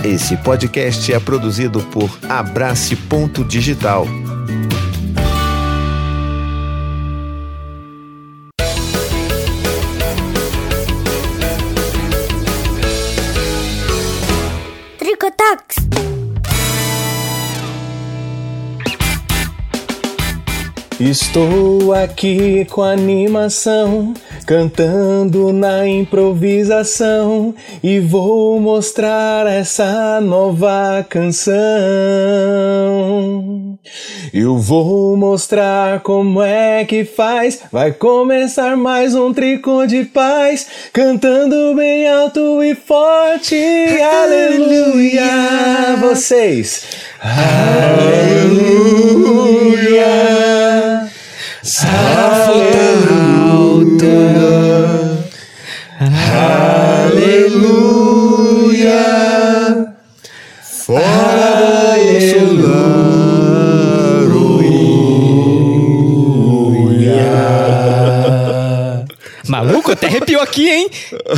Esse podcast é produzido por Abrace Ponto Digital. Tricotox. Estou aqui com animação, cantando na improvisação e vou mostrar essa nova canção. Eu vou mostrar como é que faz, vai começar mais um Tricô de Paz, cantando bem alto e forte, aleluia, vocês, aleluia. Aleluia, fora do aleluia. Maluco, até arrepiou aqui, hein?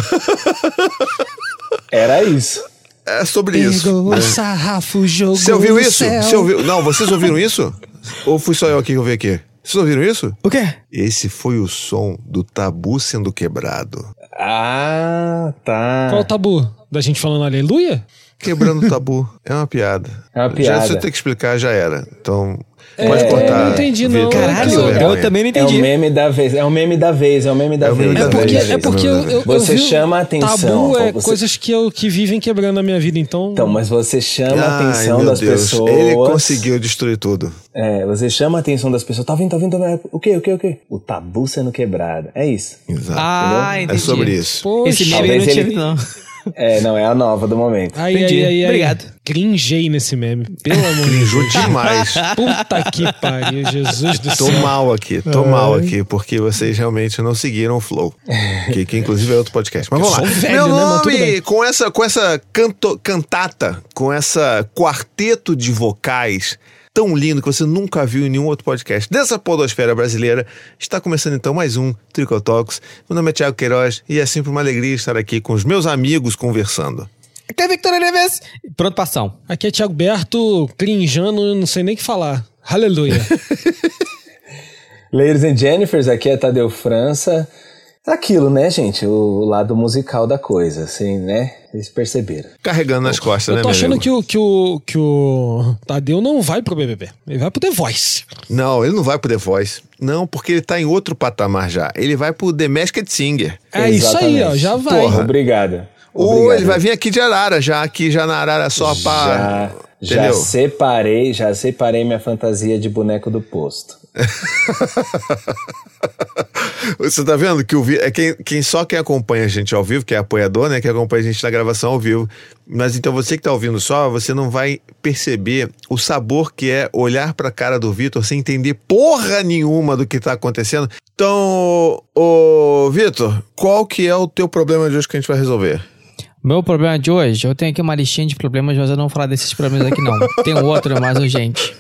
Era isso. É sobre isso. Pegou o sarrafo, jogou Você ouviu no isso? céu. Você ouviu? Não, vocês ouviram isso? Ou fui só eu aqui que ouvi aqui? Vocês ouviram isso? O quê? Esse foi o som do tabu sendo quebrado. Ah, tá. Qual o tabu? Da gente falando aleluia? Quebrando o tabu. É uma piada. É uma piada. Já você tem que explicar, já era. Então, pode cortar. Eu não entendi, não. Vitor, Caralho, essa vergonha. eu também não É entendi. o meme da vez, é o meme da vez. É o meme da É vez. porque eu Você vi chama a atenção. Tabu é Você- coisas que vivem quebrando a minha vida, então... Então, mas você chama a Ai, atenção meu das Deus. pessoas. Ele conseguiu destruir tudo. É, você chama a atenção das pessoas. Tá vendo? O quê? O tabu sendo quebrado. É isso. Exato. Ah, É entendi. sobre isso. Poxa, Esse meme eu Talvez não tinha ele- visto, não. É, não, é a nova do momento. Entendi. Obrigado. Cringei nesse meme. Pelo amor de Crinjou Deus. demais. Puta que pariu, Jesus do Tô céu. mal aqui, porque vocês realmente não seguiram o flow. Que inclusive é outro podcast. Mas vamos lá. sou velho, Meu né? Mas tudo nome, bem. com essa cantata, com essa quarteto de vocais tão lindo que você nunca viu em nenhum outro podcast dessa podosfera brasileira, está começando então mais um Tricotox. Meu nome é Thiago Queiroz e é sempre uma alegria estar aqui com os meus amigos conversando. Aqui é Victor Neves. Pronto pra ação. Aqui é Thiago Berto, crinjando, não sei nem o que falar. Aleluia. Ladies and Jennifers, aqui é Tadeu França. Aquilo, né, gente? O lado musical da coisa, assim, né? Vocês perceberam. Carregando nas costas, né, Eu tô meu achando amigo? que o Tadeu não vai pro BBB. Ele vai pro The Voice. Não, ele não vai pro The Voice. Não, porque ele tá em outro patamar já. Ele vai pro The Masked Singer. É isso aí, ó. Exatamente. Já vai. Porra. Obrigado. Ou Obrigado. ele vai vir aqui de Arara, aqui já na Arara só pra... Já Entendeu? separei minha fantasia de boneco do posto. Você tá vendo que quem acompanha a gente ao vivo, que é apoiador, né, que acompanha a gente na gravação ao vivo. Mas então você que tá ouvindo só, você não vai perceber o sabor que é olhar pra cara do Vitor sem entender porra nenhuma do que tá acontecendo. Então, ô Vitor, qual que é o teu problema de hoje que a gente vai resolver? Meu problema de hoje, eu tenho aqui uma listinha de problemas, mas eu não vou falar desses problemas aqui, não. Tem um outro mais urgente.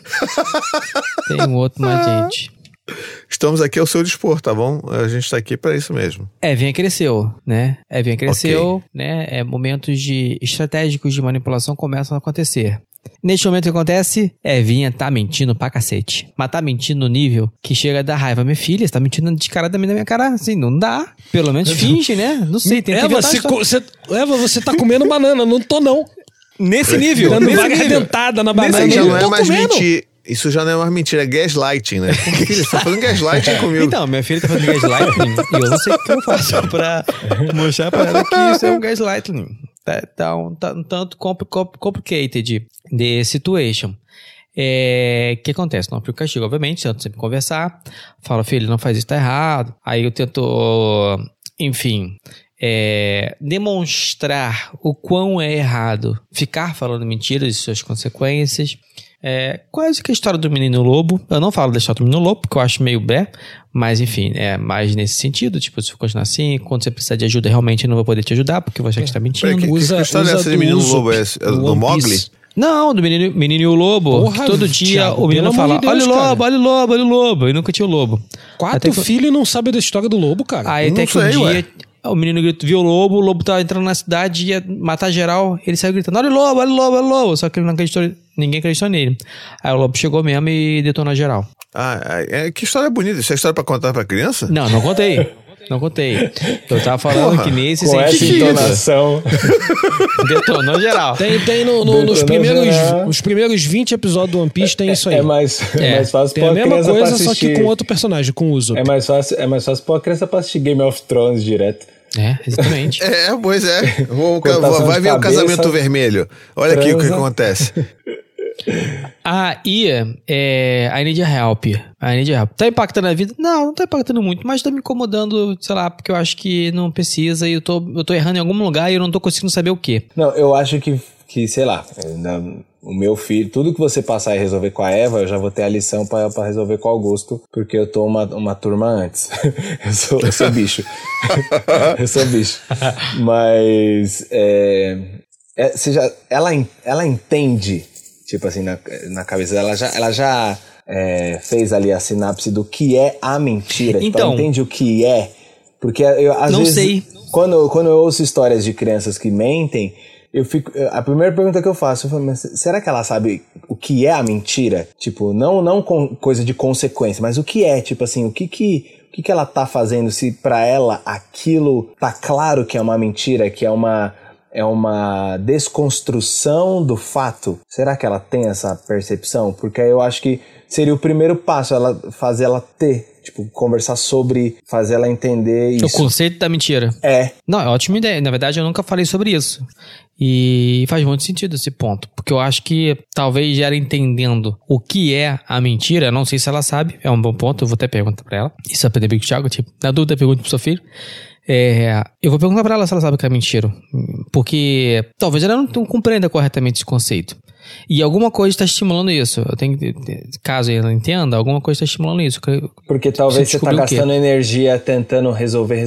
Estamos aqui ao seu dispor, tá bom? A gente tá aqui pra isso mesmo. Evinha cresceu, né? Né? Momentos estratégicos de manipulação começam a acontecer. Neste momento que acontece, Evinha tá mentindo pra cacete. Mas tá mentindo no nível que chega a dar raiva. Minha filha, você tá mentindo descaradamente na minha cara. Assim, não dá. Pelo menos finge, né? Não sei, tem que Eva, inventar você tá comendo banana. Não tô, não. nesse nível. Dando nesse vaga nível. arrebentada na banana. Isso já Eu não é tô mais comendo. mentira. Isso já não é mais mentira, é gaslighting, né? Filha, você tá fazendo gaslighting comigo. Então, minha filha tá fazendo gaslighting e eu não sei o que eu faço pra mostrar pra ela que isso é um gaslighting. Tá um tanto complicated the situation. O que acontece? Não aplico castigo, obviamente, tento sempre conversar, falo, filho, não faz isso, tá errado. Aí eu tento, enfim, demonstrar o quão é errado ficar falando mentiras e suas consequências. Quase que a história do Menino Lobo. Eu não falo da história do Menino Lobo, porque eu acho meio mas enfim, é mais nesse sentido. Tipo, se for continuar assim, quando você precisar de ajuda, realmente eu não vou poder te ajudar, porque eu vou achar que você tá mentindo. Que história é essa de Menino Lobo? É do Mowgli? Não, do menino e o lobo. Porra, Todo dia Thiago, o menino pelo fala, amor de Deus, olha o lobo, cara. olha o lobo, olha o lobo. E nunca tinha o lobo. 4 filhos não sabem da história do lobo, cara. Aí Não até que sei, um ué. dia... o menino viu o lobo tava entrando na cidade e ia matar geral. Ele saiu gritando, olha o lobo, olha o lobo, olha o lobo. Só que ele não acreditou, ninguém acreditou nele. Aí o lobo chegou mesmo e detonou geral. Que história bonita. Isso é história pra contar pra criança? Não contei. Não contei. Eu tava falando que nesse com essa entonação. Detonou geral. Tem nos primeiros 20 episódios do One Piece tem isso aí. É mais fácil tem a mesma coisa, só que com outro personagem, com o Usopp. É mais fácil pôr a criança pra assistir Game of Thrones direto. Exatamente. Pois é. Vai ver o Casamento Vermelho. Olha aqui o que acontece. I need help. Tá impactando a vida? Não tá impactando muito, mas tá me incomodando, sei lá, porque eu acho que não precisa e eu tô errando em algum lugar e eu não tô conseguindo saber o quê. Não, eu acho que sei lá, o meu filho, tudo que você passar e resolver com a Eva, eu já vou ter a lição pra resolver com o Augusto, porque eu tô uma turma antes. eu sou bicho. Eu sou bicho. Mas ela entende. Tipo assim, na cabeça dela, ela já fez ali a sinapse do que é a mentira. Então, tipo, ela entende o que é. Porque eu, às vezes, sei. Quando eu ouço histórias de crianças que mentem, a primeira pergunta que eu faço, eu falo, mas será que ela sabe o que é a mentira? Tipo, não com coisa de consequência, mas o que é? Tipo assim, o que ela tá fazendo se pra ela aquilo tá claro que é uma mentira, que é uma desconstrução do fato? Será que ela tem essa percepção? Porque aí eu acho que seria o primeiro passo, fazer ela ter, tipo, conversar sobre, fazer ela entender isso. O conceito da mentira. Não, é ótima ideia. Na verdade, eu nunca falei sobre isso. E faz muito sentido esse ponto. Porque eu acho que talvez ela entendendo o que é a mentira, eu não sei se ela sabe, é um bom ponto, eu vou até perguntar pra ela. Isso é aprender bem com o Thiago, tipo, na dúvida, pergunta pro seu filho. Eu vou perguntar pra ela se ela sabe que é mentira. Porque talvez ela não compreenda corretamente esse conceito. E alguma coisa está estimulando isso. Caso ela entenda, alguma coisa está estimulando isso. Porque talvez você está gastando energia tentando resolver,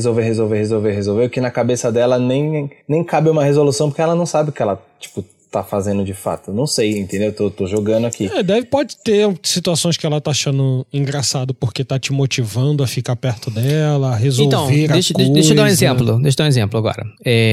o que na cabeça dela nem cabe uma resolução, porque ela não sabe o que ela, tipo, tá fazendo de fato. Não sei, entendeu? Tô jogando aqui. Pode ter situações que ela tá achando engraçado porque tá te motivando a ficar perto dela, a resolver então, deixa eu dar um exemplo. Deixa eu dar um exemplo agora.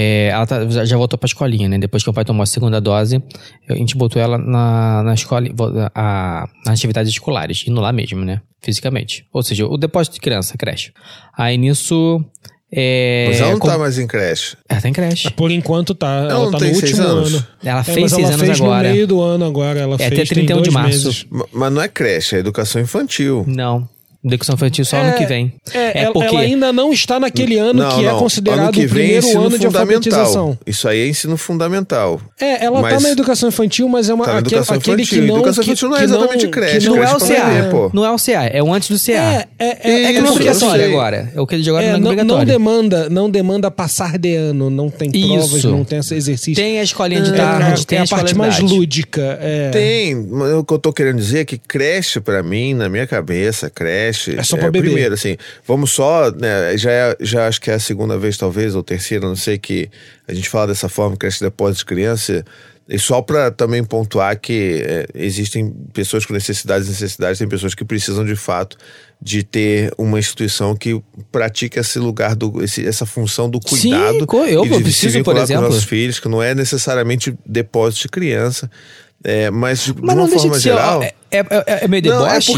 Ela já voltou pra escolinha, né? Depois que o pai tomou a segunda dose, a gente botou ela na escola, nas atividades escolares, indo lá mesmo, né? Fisicamente. Ou seja, o depósito de criança, creche. Aí nisso... Mas ela não tá mais em creche. Ela tá em creche. Por enquanto tá. Ela tá tem no 6 último anos. ano. Ela fez 6 anos fez agora. No meio do ano agora. Ela fez até 31 de março. Meses. Mas não é creche, é educação infantil. Não. Educação infantil só ano que vem. Porque ela ainda não está naquele ano que é considerado ano que vem, o primeiro ano de alfabetização. Isso aí é ensino fundamental. Ela tá na educação infantil, mas é aquele que não... Educação infantil não é exatamente creche. Não é o CA. Não é o CA, é o antes do CA. É que não é obrigatório agora. É o que ele de agora não é obrigatório. Não demanda passar de ano, não tem provas, não tem esse exercício. Tem a escolinha de tarde, tem a parte mais lúdica. Tem. O que eu tô querendo dizer é que creche, pra mim, na minha cabeça, creche... É só pra beber. Primeiro, assim, vamos só, né, já acho que é a segunda vez, talvez, ou terceira, não sei, que a gente fala dessa forma, creche de depósito de criança, e só pra também pontuar que existem pessoas com necessidades, tem pessoas que precisam, de fato, de ter uma instituição que pratique esse lugar, essa função do cuidado. Sim, eu preciso, por exemplo. Com nossos filhos, que não é necessariamente depósito de criança. Mas de uma forma geral... É meio deboche,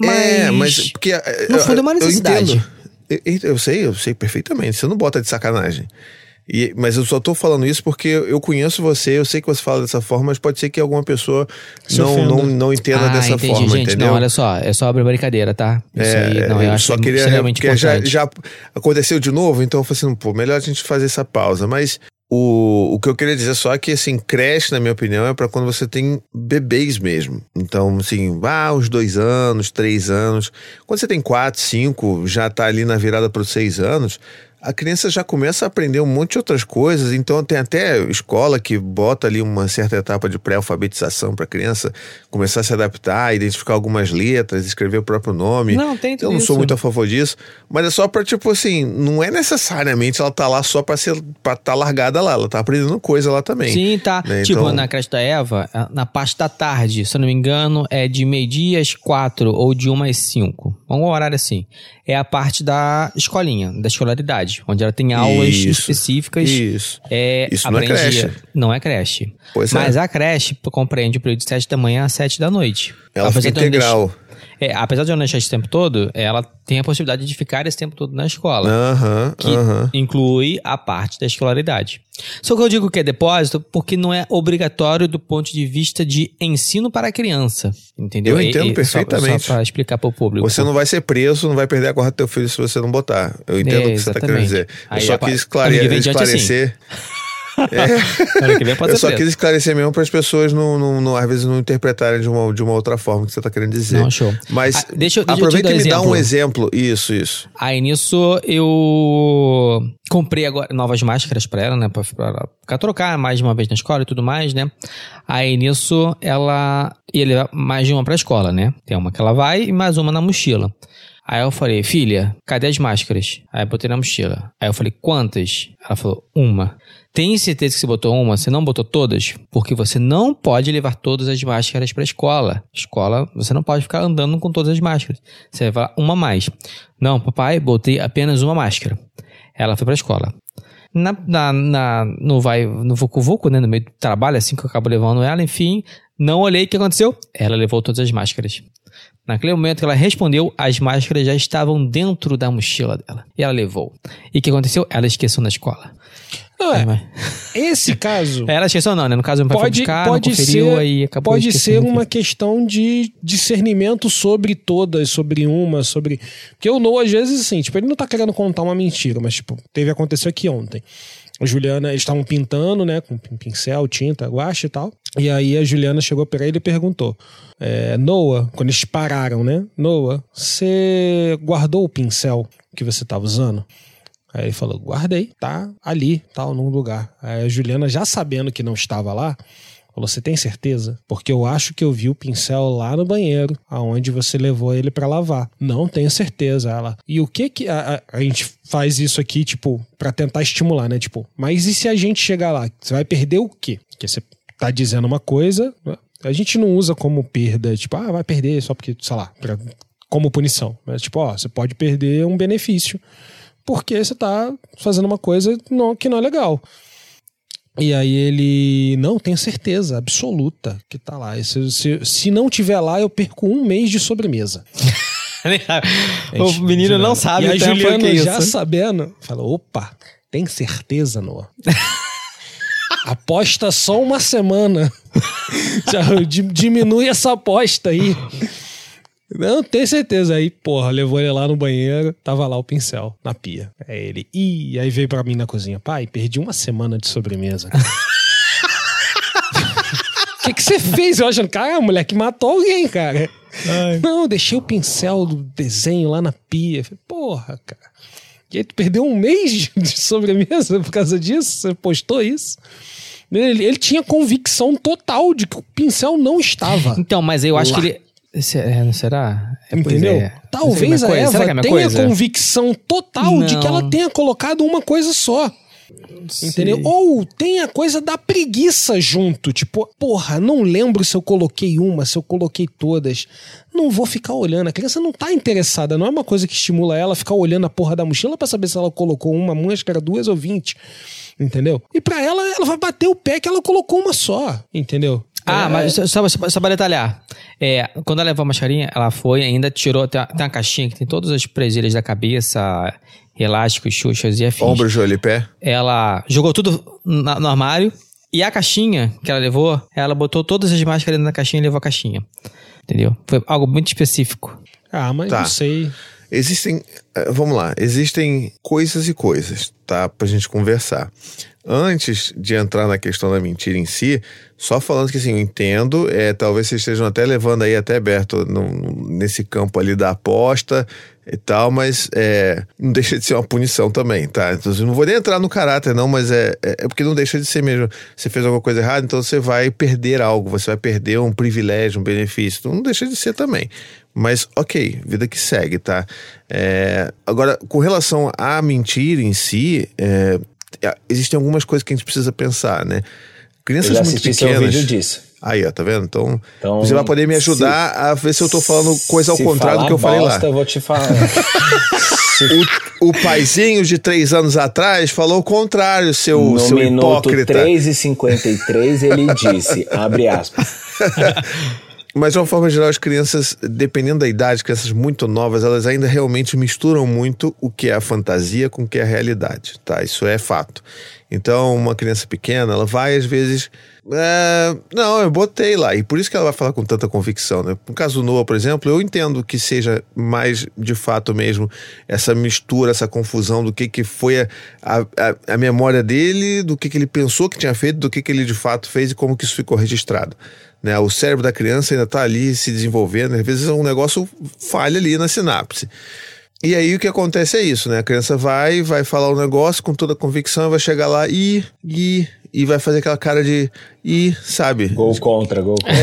mas porque no fundo é uma necessidade. Eu sei perfeitamente. Você não bota de sacanagem. Mas eu só tô falando isso porque eu conheço você, eu sei que você fala dessa forma, mas pode ser que alguma pessoa não entenda dessa forma, gente, entendeu? Não, olha só, é só brincadeira, tá? Isso aí, não, eu acho só queria, extremamente importante. Já aconteceu de novo, então eu falei assim, melhor a gente fazer essa pausa, mas... O que eu queria dizer só é que, assim, creche, na minha opinião, é pra quando você tem bebês mesmo. Então, assim, uns 2 anos, 3 anos. Quando você tem 4, 5, já tá ali na virada pros 6 anos, a criança já começa a aprender um monte de outras coisas. Então tem até escola que bota ali uma certa etapa de pré-alfabetização pra criança começar a se adaptar, identificar algumas letras, escrever o próprio nome. Não, tem tudo Eu não isso. sou muito a favor disso, mas é só pra, tipo assim, não é necessariamente ela tá lá só pra tá largada lá, ela tá aprendendo coisa lá também. Sim, tá. Né? Tipo, então... na creche da Eva, na parte da tarde, se eu não me engano, é de 12:00 às 4 ou de 1 às 5. Um horário assim. É a parte da escolinha, da escolaridade. escolaridade, onde ela tem aulas específicas. Isso não é creche. Não é creche. Mas a creche compreende o período de 7 da manhã às 7 da noite. Ela fica integral. Apesar de eu não deixar esse tempo todo, ela tem a possibilidade de ficar esse tempo todo na escola. Que inclui a parte da escolaridade. Só que eu digo que é depósito porque não é obrigatório do ponto de vista de ensino para a criança. Entendeu? Eu entendo perfeitamente. Só para explicar para o público. Você não vai ser preso, não vai perder a guarda do teu filho se você não botar. Eu entendo o que você está querendo dizer. Eu só quis esclarecer... Eu só quis esclarecer mesmo para as pessoas às vezes não interpretarem de uma outra forma que você está querendo dizer. Não, show. Mas aproveita e me dá um exemplo. Isso. Aí nisso eu comprei agora novas máscaras para ela, né? Pra trocar mais de uma vez na escola e tudo mais, né? Aí nisso ela ia levar mais de uma pra escola, né? Tem uma que ela vai e mais uma na mochila. Aí eu falei, filha, cadê as máscaras? Aí eu botei na mochila. Aí eu falei, quantas? Ela falou, uma. Tem certeza que você botou uma? Você não botou todas? Porque você não pode levar todas as máscaras pra escola. Escola, você não pode ficar andando com todas as máscaras. Você vai falar uma mais. Não, papai, botei apenas uma máscara. Ela foi pra escola. No vucu-vucu, né, no meio do trabalho, assim que eu acabo levando ela, enfim, não olhei o que aconteceu. Ela levou todas as máscaras. Naquele momento que ela respondeu, as máscaras já estavam dentro da mochila dela. E ela levou. E o que aconteceu? Ela esqueceu na escola. Esse caso... Ela esqueceu não, né? No caso, meu pai foi buscar, não conferiu, aí acabou pode ser uma questão de discernimento sobre todas, sobre uma, sobre... Porque o Noah, às vezes, assim, tipo, ele não tá querendo contar uma mentira, mas, tipo, aconteceu aqui ontem. A Juliana, eles estavam pintando, né, com pincel, tinta, guache e tal. E aí a Juliana chegou pra ele e perguntou, Noah, quando eles pararam, né? Noah, você guardou o pincel que você tá usando? Aí ele falou, guardei, tá ali, tal, num lugar. Aí a Juliana, já sabendo que não estava lá, falou, você tem certeza? Porque eu acho que eu vi o pincel lá no banheiro, aonde você levou ele pra lavar. Não tenho certeza. Ela, e o que a gente faz isso aqui, tipo, pra tentar estimular, né? Tipo, mas e se a gente chegar lá? Você vai perder o quê? Porque você tá dizendo uma coisa, a gente não usa como perda, tipo, vai perder só porque, sei lá, como punição. Mas tipo, você pode perder um benefício porque você tá fazendo uma coisa que não é legal. E aí ele, não, tenho certeza absoluta que tá lá. Se não tiver lá, eu perco 1 mês de sobremesa. O menino não sabe. E a Juliana, já sabendo, falou, opa, tem certeza, Noah? Aposta só 1 semana. Já diminui essa aposta aí. Não, tenho certeza. Aí, porra, levou ele lá no banheiro, tava lá o pincel, na pia. Aí ele, aí veio pra mim na cozinha. Pai, perdi 1 semana de sobremesa. O que você fez? Eu achando, cara, a mulher que matou alguém, cara. Ai. Não, deixei o pincel do desenho lá na pia. Falei, porra, cara. E aí tu perdeu 1 mês de sobremesa por causa disso? Você postou isso? Ele tinha convicção total de que o pincel não estava. Então, mas eu acho que ele... Será? Entendeu? Talvez a Eva tenha convicção total de que ela tenha colocado uma coisa só. Entendeu? Ou tem a coisa da preguiça junto. Tipo, porra, não lembro se eu coloquei uma, se eu coloquei todas. Não vou ficar olhando. A criança não tá interessada. Não é uma coisa que estimula ela a ficar olhando a porra da mochila pra saber se ela colocou uma máscara, 2 ou 20. Entendeu? E pra ela vai bater o pé que ela colocou uma só. Entendeu? Mas só pra detalhar. Quando ela levou a mascarinha, ela foi ainda tirou. Tem uma caixinha que tem todas as presilhas da cabeça, elásticos, xuxas e afins. Ombro, joelho e pé. Ela jogou tudo no armário. E a caixinha que ela levou, ela botou todas as máscaras na caixinha e levou a caixinha. Entendeu? Foi algo muito específico. Mas não sei. Vamos lá, existem coisas e coisas, tá? Pra gente conversar. Antes de entrar na questão da mentira em si, só falando que assim, eu entendo, talvez vocês estejam até levando aí até Berto nesse campo ali da aposta e tal, mas não deixa de ser uma punição também, tá? Então eu não vou nem entrar no caráter não, mas é porque não deixa de ser mesmo. Você fez alguma coisa errada, então você vai perder algo, você vai perder um privilégio, um benefício, então não deixa de ser também. Mas, ok, vida que segue, tá? Agora, com relação à mentira em si, existem algumas coisas que a gente precisa pensar, né? Crianças muito pequenas... Eu já assisti seu vídeo disso. Aí, ó, tá vendo? Então você vai poder me ajudar a ver se eu tô falando coisa ao contrário do que eu falei lá. Eu vou te falar. o paizinho de 3 anos atrás falou o contrário, seu minuto hipócrita. 3:53 ele disse, abre aspas. Mas de uma forma geral, as crianças, dependendo da idade, crianças muito novas, elas ainda realmente misturam muito o que é a fantasia com o que é a realidade, tá? Isso é fato. Então, uma criança pequena, ela vai às vezes... não, eu botei lá. E por isso que ela vai falar com tanta convicção, né? No caso do Noah, por exemplo, eu entendo que seja mais, de fato mesmo, essa mistura, essa confusão do que foi a memória dele, do que ele pensou que tinha feito, do que ele de fato fez e como que isso ficou registrado. Né? O cérebro da criança ainda está ali se desenvolvendo, às vezes um negócio falha ali na sinapse. E aí o que acontece é isso, né? A criança vai falar um negócio com toda a convicção, vai chegar lá e vai fazer aquela cara de sabe? Gol contra.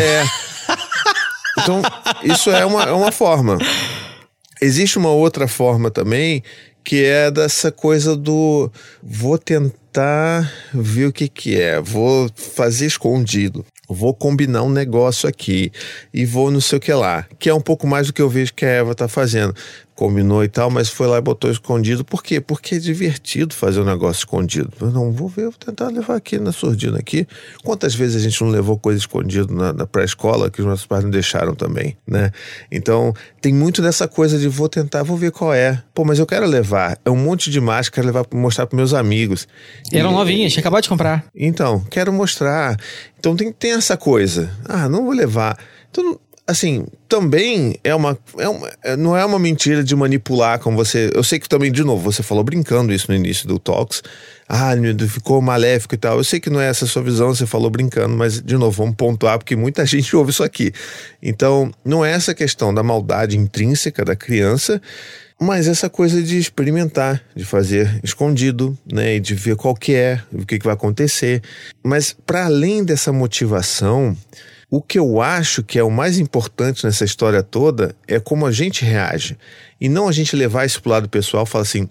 Então, isso é uma forma. Existe uma outra forma também, que é dessa coisa do vou tentar ver o que é, vou fazer escondido, vou combinar um negócio aqui e vou não sei o que lá, que é um pouco mais do que eu vejo que a Eva tá fazendo. Combinou e tal, mas foi lá e botou escondido. Por quê? Porque é divertido fazer um negócio escondido. Eu não vou ver, vou tentar levar aqui na surdina aqui. Quantas vezes a gente não levou coisa escondida na pré-escola que os nossos pais não deixaram também, né? Então, tem muito dessa coisa de vou tentar, vou ver qual é. Pô, mas eu quero levar. É um monte de máscara, quero levar pra mostrar pros meus amigos. Eram novinhas, tinha acabado de comprar. Então, quero mostrar. Então tem essa coisa. Não vou levar. Então, assim, também não é uma mentira de manipular como você... Eu sei que também, de novo, você falou brincando isso no início do Talks. Ficou maléfico e tal. Eu sei que não é essa a sua visão, você falou brincando, mas, de novo, vamos pontuar, porque muita gente ouve isso aqui. Então, não é essa questão da maldade intrínseca da criança, mas essa coisa de experimentar, de fazer escondido, né, e de ver qual que é, o que vai acontecer. Mas, para além dessa motivação... O que eu acho que é o mais importante nessa história toda é como a gente reage. E não a gente levar isso pro lado pessoal e falar assim,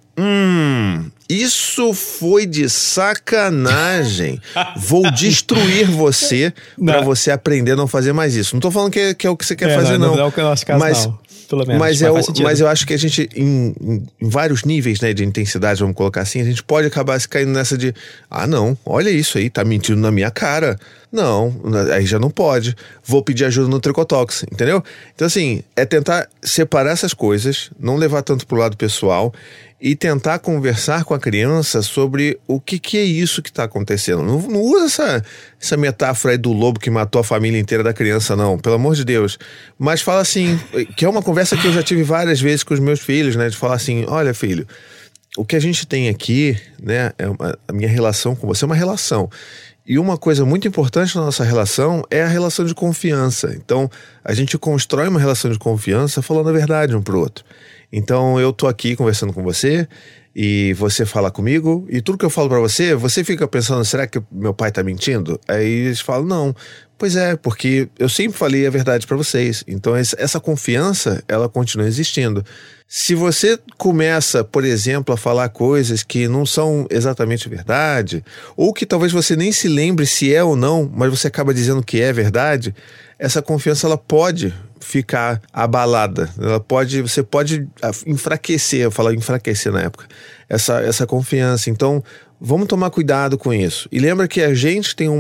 isso foi de sacanagem. Vou destruir você para você aprender a não fazer mais isso. Não tô falando que é o que você quer fazer, não. Não é o nosso caso, mas, não. Pelo menos, mas eu acho que a gente, em vários níveis, né, de intensidade, vamos colocar assim, a gente pode acabar se caindo nessa de, não, olha isso aí, tá mentindo na minha cara. Não, aí já não pode. Vou pedir ajuda no Tricotalks, entendeu? Então, assim, é tentar separar essas coisas, não levar tanto pro lado pessoal e tentar conversar com a criança sobre o que é isso que está acontecendo. Não usa essa metáfora aí do lobo que matou a família inteira da criança, não, pelo amor de Deus. Mas fala assim, que é uma conversa que eu já tive várias vezes com os meus filhos, né? De falar assim, olha, filho, o que a gente tem aqui, né? A minha relação com você é uma relação. E uma coisa muito importante na nossa relação é a relação de confiança. Então, a gente constrói uma relação de confiança falando a verdade um pro outro. Então, eu tô aqui conversando com você e você fala comigo e tudo que eu falo pra você, você fica pensando, será que meu pai tá mentindo? Aí eles falam, não. Pois é, porque eu sempre falei a verdade pra vocês. Então, essa confiança, ela continua existindo. Se você começa, por exemplo, a falar coisas que não são exatamente verdade, ou que talvez você nem se lembre se é ou não, mas você acaba dizendo que é verdade, essa confiança ela pode ficar abalada. Você pode enfraquecer, eu falo enfraquecer na época, essa confiança. Então, vamos tomar cuidado com isso. E lembra que a gente tem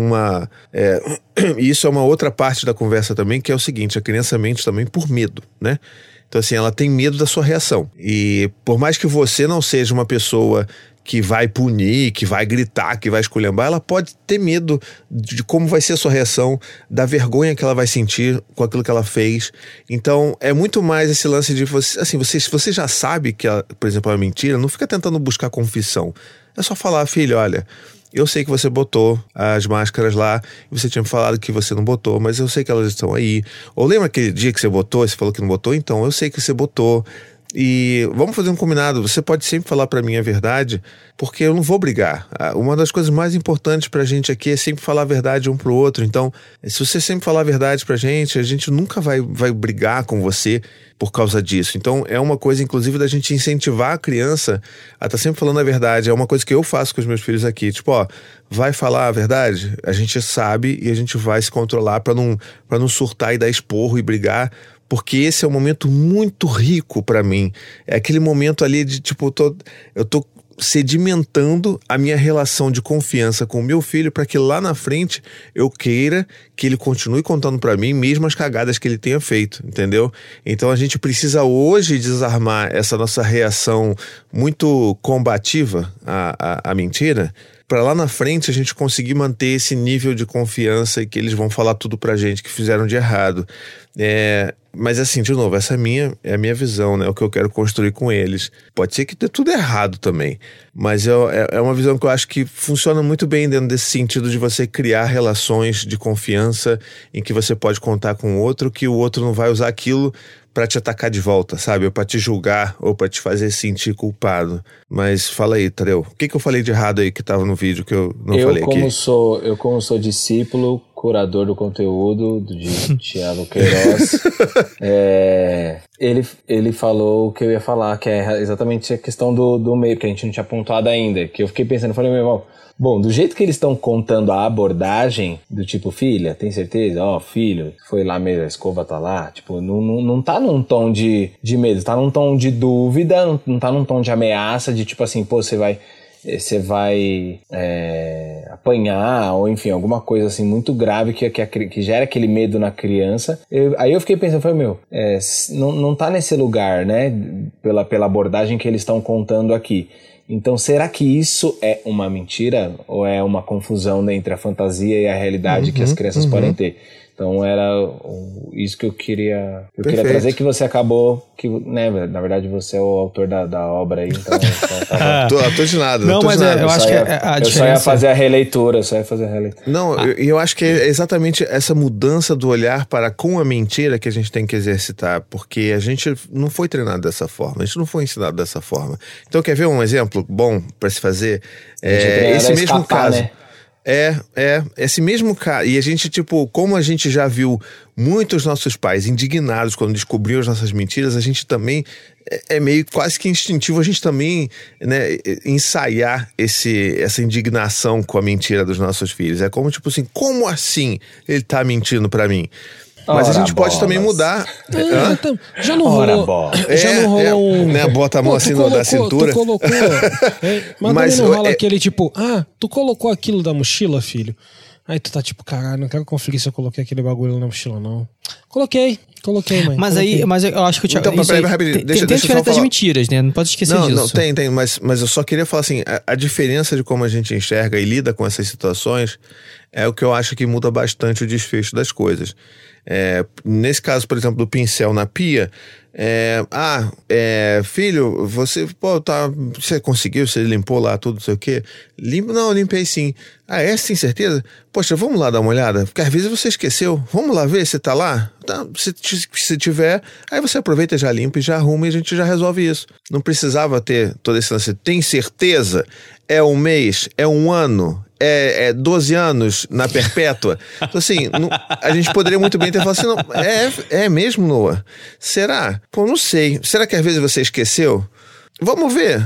e isso é uma outra parte da conversa também, que é o seguinte, a criança mente também por medo, né? Então, assim, ela tem medo da sua reação. E por mais que você não seja uma pessoa que vai punir, que vai gritar, que vai esculhambar, ela pode ter medo de como vai ser a sua reação, da vergonha que ela vai sentir com aquilo que ela fez. Então, é muito mais esse lance de você, assim, você já sabe que, por exemplo, é uma mentira, não fica tentando buscar confissão. É só falar, filho, olha, eu sei que você botou as máscaras lá, e você tinha me falado que você não botou, mas eu sei que elas estão aí. Ou lembra aquele dia que você botou e você falou que não botou? Então, eu sei que você botou. E vamos fazer um combinado, você pode sempre falar pra mim a verdade, porque eu não vou brigar. Uma das coisas mais importantes pra gente aqui é sempre falar a verdade um pro outro. Então, se você sempre falar a verdade pra gente, a gente nunca vai brigar com você por causa disso. Então, é uma coisa, inclusive, da gente incentivar a criança a estar sempre falando a verdade. É uma coisa que eu faço com os meus filhos aqui. Tipo, vai falar a verdade? A gente sabe e a gente vai se controlar pra não surtar e dar esporro e brigar, porque esse é um momento muito rico pra mim. É aquele momento ali de tipo, eu tô sedimentando a minha relação de confiança com o meu filho para que lá na frente eu queira que ele continue contando para mim mesmo as cagadas que ele tenha feito, entendeu? Então a gente precisa hoje desarmar essa nossa reação muito combativa à mentira, para lá na frente a gente conseguir manter esse nível de confiança e que eles vão falar tudo pra gente que fizeram de errado. Mas assim, de novo, essa é a minha visão, né? O que eu quero construir com eles. Pode ser que dê tudo errado também, mas é uma visão que eu acho que funciona muito bem dentro desse sentido de você criar relações de confiança em que você pode contar com o outro, que o outro não vai usar aquilo pra te atacar de volta, sabe? Ou pra te julgar, ou pra te fazer sentir culpado. Mas fala aí, Tadeu, o que eu falei de errado aí que tava no vídeo que eu não falei aqui? Eu como sou discípulo, curador do conteúdo de Thiago Queiroz, ele falou o que eu ia falar, que é exatamente a questão do meio, que a gente não tinha pontuado ainda, que eu fiquei pensando, falei, meu irmão, bom, do jeito que eles estão contando a abordagem, do tipo, filha, tem certeza? Filho, foi lá mesmo, a escova tá lá. Tipo, não tá num tom de medo, tá num tom de dúvida, não tá num tom de ameaça, de tipo assim, pô, você vai apanhar, ou enfim, alguma coisa assim muito grave que gera aquele medo na criança. Aí eu fiquei pensando, falei, não tá nesse lugar, né, pela abordagem que eles estão contando aqui. Então, será que isso é uma mentira? Ou é uma confusão entre a fantasia e a realidade que as crianças podem ter? Então, era isso que eu queria trazer, que você acabou, que, né, na verdade você é o autor da obra aí, então... Tô de nada. Não, mas eu acho que a diferença... Eu só ia fazer a releitura, Não, eu acho que é exatamente essa mudança do olhar para com a mentira que a gente tem que exercitar, porque a gente não foi treinado dessa forma, a gente não foi ensinado dessa forma. Então, quer ver um exemplo bom para se fazer? Esse mesmo caso... Né? Esse mesmo cara. E a gente, tipo, como a gente já viu muitos nossos pais indignados quando descobriam as nossas mentiras, a gente também é meio quase que instintivo a gente também, né, ensaiar essa indignação com a mentira dos nossos filhos. É como, tipo assim, como assim ele tá mentindo pra mim? Mas a gente pode também mudar. Já não rolou. Já não rolou um. Né, bota a mão assim da cintura. Tu colocou. Mas não rola aquele tipo, tu colocou aquilo da mochila, filho? Aí tu tá tipo, caralho, não quero conferir se eu coloquei aquele bagulho na mochila, não. Coloquei, mãe. Mas eu acho que o Thiago. Então, peraí, tem diferença das mentiras, né? Não pode esquecer disso. Não, tem. Mas eu só queria falar assim: a diferença de como a gente enxerga e lida com essas situações é o que eu acho que muda bastante o desfecho das coisas. Nesse caso, por exemplo, do pincel na pia, filho, você conseguiu, você limpou lá tudo, não sei o quê? Não, limpei sim. Tem certeza? Poxa, vamos lá dar uma olhada, porque às vezes você esqueceu, vamos lá ver se tá lá? Tá, se tiver, aí você aproveita, já limpa e já arruma e a gente já resolve isso. Não precisava ter todo esse lance. Tem certeza? É um mês? É um ano? É 12 anos na perpétua? Então, assim, a gente poderia muito bem ter falado assim, não, é mesmo, Noah? Será? Pô, não sei. Será que às vezes você esqueceu? Vamos ver.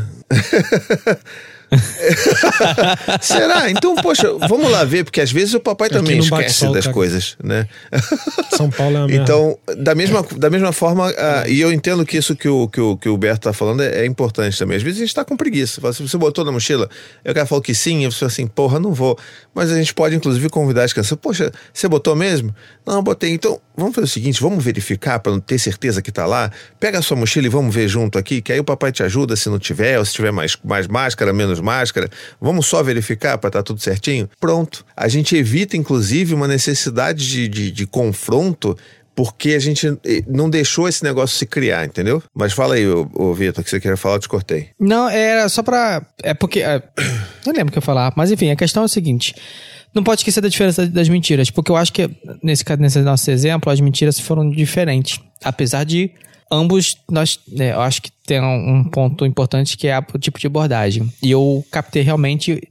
Será? Então, poxa, vamos lá ver, porque às vezes o papai também esquece das coisas, né? São Paulo é a merda. Então, da mesma forma, e eu entendo que isso que o Berto tá falando é importante também. Às vezes a gente tá com preguiça. Se você botou na mochila, eu quero falar que sim, e você fala assim, porra, não vou. Mas a gente pode, inclusive, convidar as crianças. Poxa, você botou mesmo? Não, eu botei. Então, vamos fazer o seguinte, vamos verificar para não ter certeza que tá lá. Pega a sua mochila e vamos ver junto aqui, que aí o papai te ajuda se não tiver, ou se tiver mais máscara, menos máscara, vamos só verificar para estar tudo certinho? Pronto. A gente evita, inclusive, uma necessidade de confronto, porque a gente não deixou esse negócio se criar, entendeu? Mas fala aí, Vitor, que você queria falar, eu te cortei. Não, era só pra... porque... não lembro o que eu ia falar, mas enfim, a questão é o seguinte... Não pode esquecer da diferença das mentiras, porque eu acho que, nesse nosso exemplo, as mentiras foram diferentes. Apesar de ambos, eu acho que tem um ponto importante que é o tipo de abordagem. E eu captei realmente,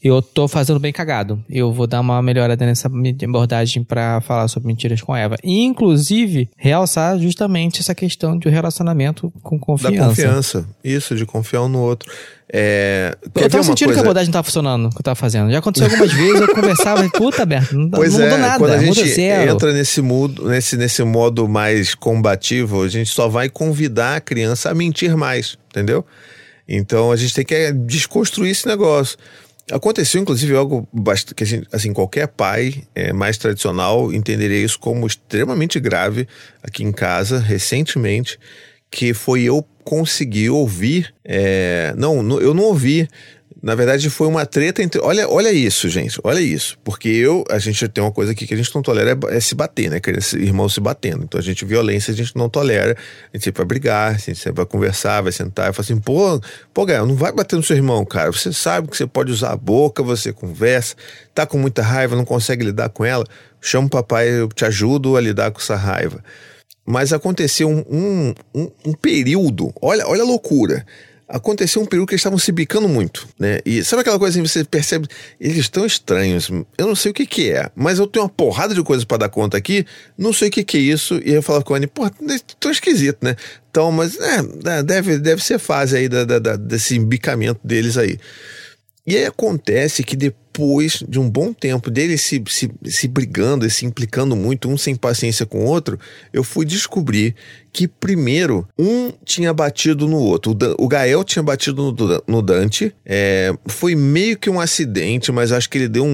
eu tô fazendo bem cagado. Eu vou dar uma melhorada nessa abordagem pra falar sobre mentiras com Eva. E, inclusive, realçar justamente essa questão de um relacionamento com confiança. Da confiança. Isso, de confiar um no outro. Eu tava sentindo que a abordagem não tava funcionando, que eu tava fazendo. Já aconteceu algumas vezes, eu conversava e, puta, Berto, não mudou nada. Quando a muda gente zero. entra nesse modo mais combativo, a gente só vai convidar a criança a mentir mais, entendeu? Então a gente tem que desconstruir esse negócio. Aconteceu, inclusive, algo que a gente, assim, qualquer pai mais tradicional entenderia isso como extremamente grave aqui em casa, recentemente, que foi eu conseguir ouvir. Eu não ouvi. Na verdade, foi uma treta entre... Olha isso, gente. Olha isso. Porque a gente tem uma coisa aqui que a gente não tolera, é se bater, né? Irmãos se batendo. Então, violência a gente não tolera. A gente sempre vai brigar, a gente sempre vai conversar, vai sentar e falar assim, pô, Gael, não vai bater no seu irmão, cara. Você sabe que você pode usar a boca, você conversa, tá com muita raiva, não consegue lidar com ela. Chama o papai, eu te ajudo a lidar com essa raiva. Mas aconteceu um período, olha a loucura. Aconteceu um período que eles estavam se bicando muito, né? E sabe aquela coisa assim, você percebe, eles estão estranhos, eu não sei o que é, mas eu tenho uma porrada de coisas pra dar conta aqui, não sei o que é isso, e eu falo com a Anny, pô, tão esquisito, né? Então, mas deve ser fase aí desse embicamento deles aí. E aí acontece que depois de um bom tempo deles se brigando e se implicando muito, um sem paciência com o outro, eu fui descobrir que primeiro um tinha batido no outro. O Gael tinha batido no Dante. Foi meio que um acidente, mas acho que ele deu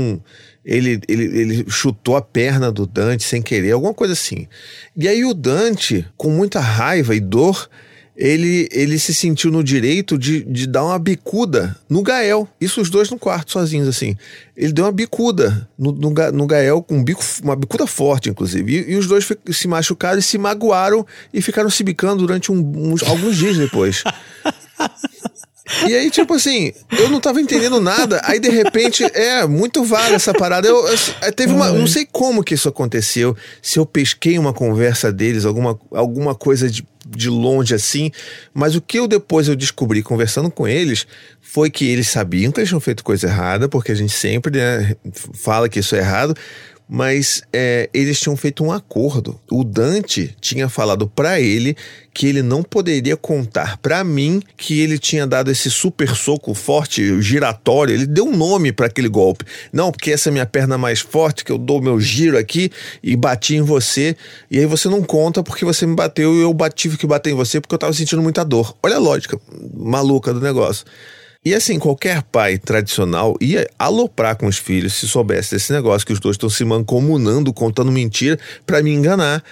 ele chutou a perna do Dante sem querer, alguma coisa assim. E aí o Dante, com muita raiva e dor, ele se sentiu no direito de dar uma bicuda no Gael. Isso os dois no quarto, sozinhos, assim. Ele deu uma bicuda no Gael, uma bicuda forte, inclusive. E os dois se machucaram e se magoaram e ficaram se bicando durante alguns dias depois. E aí, tipo assim, eu não tava entendendo nada. Aí, de repente, muito vale essa parada. Teve não sei como que isso aconteceu. Se eu pesquei uma conversa deles, alguma coisa de longe assim. Mas o que depois eu descobri conversando com eles foi que eles sabiam que eles tinham feito coisa errada, porque a gente sempre, né, fala que isso é errado. Mas eles tinham feito um acordo. O Dante tinha falado pra ele que ele não poderia contar pra mim que ele tinha dado esse super soco forte, giratório. Ele deu um nome pra aquele golpe. Não, porque essa é a minha perna mais forte, que eu dou meu giro aqui e bati em você. E aí você não conta porque você me bateu e eu tive que bater em você porque eu tava sentindo muita dor. Olha a lógica maluca do negócio. E assim, qualquer pai tradicional ia aloprar com os filhos se soubesse desse negócio, que os dois estão se mancomunando, contando mentira pra me enganar.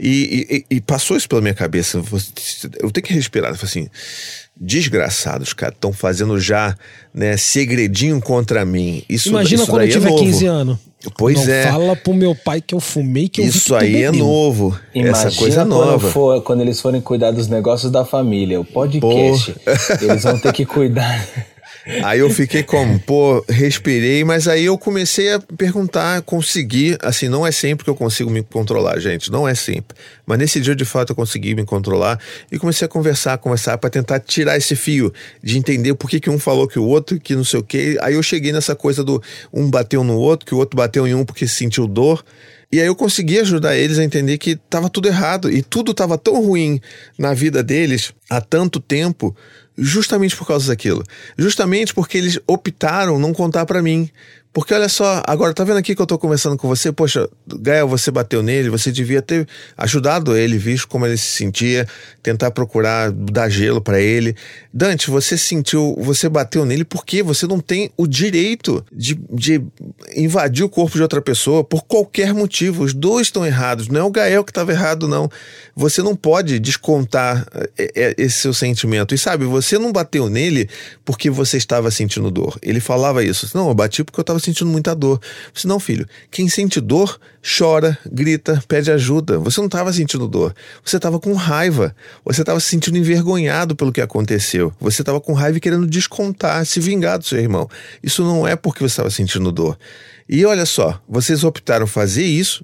E passou isso pela minha cabeça. Eu tenho que respirar. Eu falei assim, desgraçados, cara, estão fazendo já, né, segredinho contra mim. Imagina isso quando eu tiver 15 anos. Pois não é. Fala pro meu pai que eu fumei, que eu isso vi que tu aí bebeu. É novo. Imagina essa coisa nova. Quando eles forem cuidar dos negócios da família, o podcast, eles vão ter que cuidar. Aí eu fiquei como, respirei, mas aí eu comecei a perguntar, consegui, assim, não é sempre que eu consigo me controlar, gente, não é sempre, mas nesse dia de fato eu consegui me controlar e comecei a conversar pra tentar tirar esse fio, de entender por que um falou que o outro, que não sei o que. Aí eu cheguei nessa coisa do um bateu no outro, que o outro bateu em um porque sentiu dor. E aí eu consegui ajudar eles a entender que tava tudo errado e tudo tava tão ruim na vida deles há tanto tempo, justamente por causa daquilo. Justamente porque eles optaram não contar pra mim. Porque olha só, agora tá vendo aqui que eu tô conversando com você? Poxa, Gael, você bateu nele, você devia ter ajudado ele, visto como ele se sentia, tentar procurar dar gelo pra ele. Dante, você bateu nele porque você não tem o direito de invadir o corpo de outra pessoa por qualquer motivo. Os dois estão errados, não é o Gael que estava errado, não. Você não pode descontar esse seu sentimento. E sabe, você não bateu nele porque você estava sentindo dor. Ele falava isso. Não, eu bati porque eu estava sentindo muita dor. Você não, filho. Quem sente dor, chora, grita, pede ajuda. Você não estava sentindo dor. Você estava com raiva. Você estava se sentindo envergonhado pelo que aconteceu. Você estava com raiva e querendo descontar, se vingar do seu irmão. Isso não é porque você estava sentindo dor. E olha só, vocês optaram fazer isso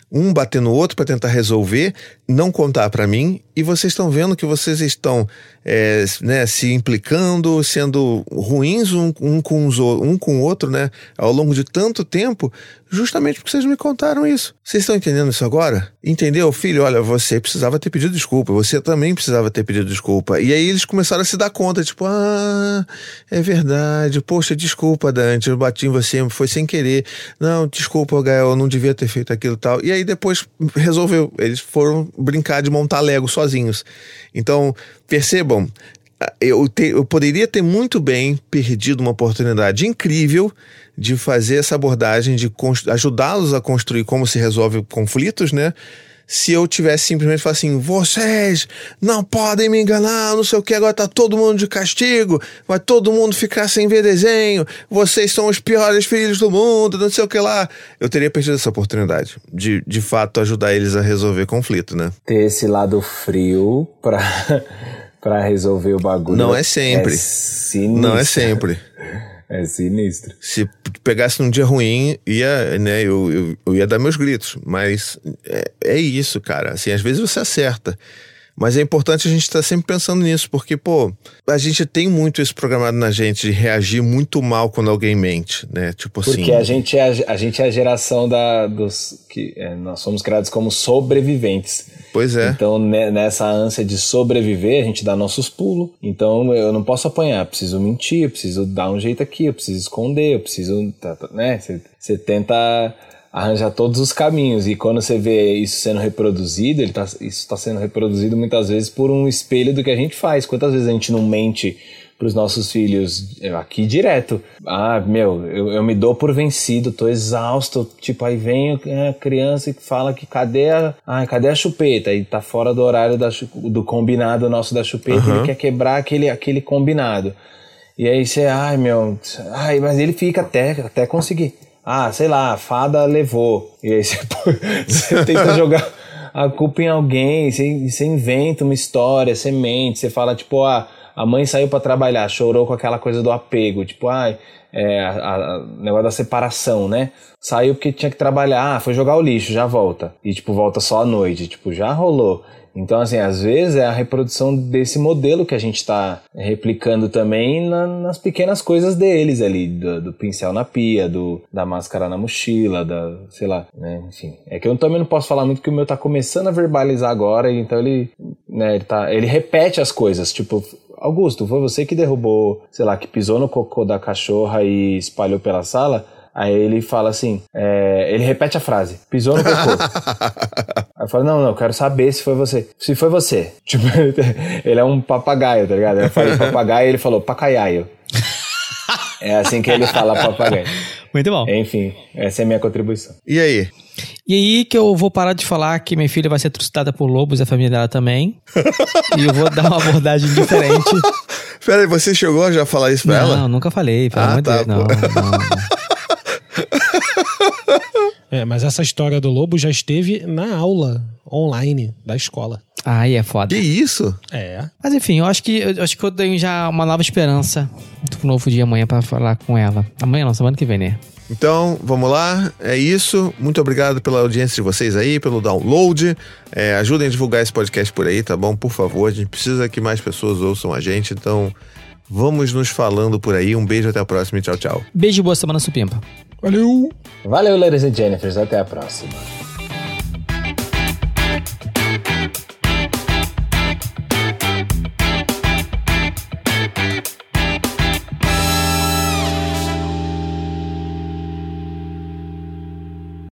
um bater no outro para tentar resolver, não contar para mim, e vocês estão vendo que vocês estão se implicando, sendo ruins um com o outro, né, ao longo de tanto tempo, justamente porque vocês me contaram isso. Vocês estão entendendo isso agora? Entendeu? Filho, olha, você precisava ter pedido desculpa, você também precisava ter pedido desculpa. E aí eles começaram a se dar conta, tipo, é verdade, poxa, desculpa, Dante, eu bati em você, foi sem querer. Não, desculpa, Gael, eu não devia ter feito aquilo e tal. E aí depois resolveu, eles foram brincar de montar Lego sozinhos. Então, percebam, eu poderia ter muito bem perdido uma oportunidade incrível de fazer essa abordagem, de ajudá-los a construir como se resolve conflitos, né? Se eu tivesse simplesmente falado assim, vocês não podem me enganar, não sei o que, agora tá todo mundo de castigo, vai todo mundo ficar sem ver desenho, vocês são os piores filhos do mundo, não sei o que lá. Eu teria perdido essa oportunidade de fato ajudar eles a resolver conflito, né? Ter esse lado frio pra resolver o bagulho. Não é sempre. Sinistro. Não é sempre. É sinistro. Se pegasse num dia ruim, eu ia dar meus gritos. Mas é isso, cara. Assim, às vezes você acerta. Mas é importante a gente estar sempre pensando nisso, porque, pô, a gente tem muito isso programado na gente, de reagir muito mal quando alguém mente, né? Tipo assim... Porque a gente é a geração nós somos criados como sobreviventes. Pois é. Então, nessa ânsia de sobreviver, a gente dá nossos pulos. Então, eu não posso apanhar, eu preciso mentir, eu preciso dar um jeito aqui, eu preciso esconder, eu preciso... né? Você tenta... arranjar todos os caminhos, e quando você vê isso sendo reproduzido, isso está sendo reproduzido muitas vezes por um espelho do que a gente faz. Quantas vezes a gente não mente pros nossos filhos aqui direto? Eu me dou por vencido, tô exausto, tipo, aí vem a criança e fala que cadê a chupeta? E tá fora do horário do combinado nosso da chupeta, ele quer quebrar aquele combinado. E aí você, mas ele fica até conseguir. Sei lá, a fada levou. E aí você tenta jogar a culpa em alguém, você inventa uma história, você mente, você fala, tipo, a mãe saiu pra trabalhar, chorou com aquela coisa do apego, tipo, negócio da separação, né? Saiu porque tinha que trabalhar, foi jogar o lixo, já volta. E, tipo, volta só à noite, tipo, já rolou. Então, assim, às vezes é a reprodução desse modelo que a gente tá replicando também nas pequenas coisas deles ali, do pincel na pia, da máscara na mochila, sei lá, né, enfim. É que eu também não posso falar muito porque o meu tá começando a verbalizar agora, então ele repete as coisas, tipo... Augusto, foi você que derrubou, sei lá, que pisou no cocô da cachorra e espalhou pela sala? Aí ele fala assim, ele repete a frase, pisou no cocô. Aí eu falo, não, eu quero saber se foi você. Se foi você. Tipo, ele é um papagaio, tá ligado? Eu falei papagaio e ele falou pacaiaio. É assim que ele fala papagaio. Muito bom. Enfim, essa é a minha contribuição. E aí? E aí que eu vou parar de falar que minha filha vai ser trucidada por lobos e a família dela também. E eu vou dar uma abordagem diferente. Peraí, você chegou a já falar isso pra ela? Não, nunca falei, pelo amor de Deus. Não. Mas essa história do lobo já esteve na aula online da escola. Aí é foda. Que isso? Mas enfim, eu acho que eu tenho já uma nova esperança um novo dia amanhã pra falar com ela. Amanhã não, semana que vem, né? Então, vamos lá, é isso. Muito obrigado pela audiência de vocês aí, pelo download. Ajudem a divulgar esse podcast por aí, tá bom? Por favor, a gente precisa que mais pessoas ouçam a gente, então vamos nos falando por aí. Um beijo, até a próxima e tchau, tchau. Beijo e boa semana, Supimpa. Valeu! Valeu, ladies and Jennifers, até a próxima.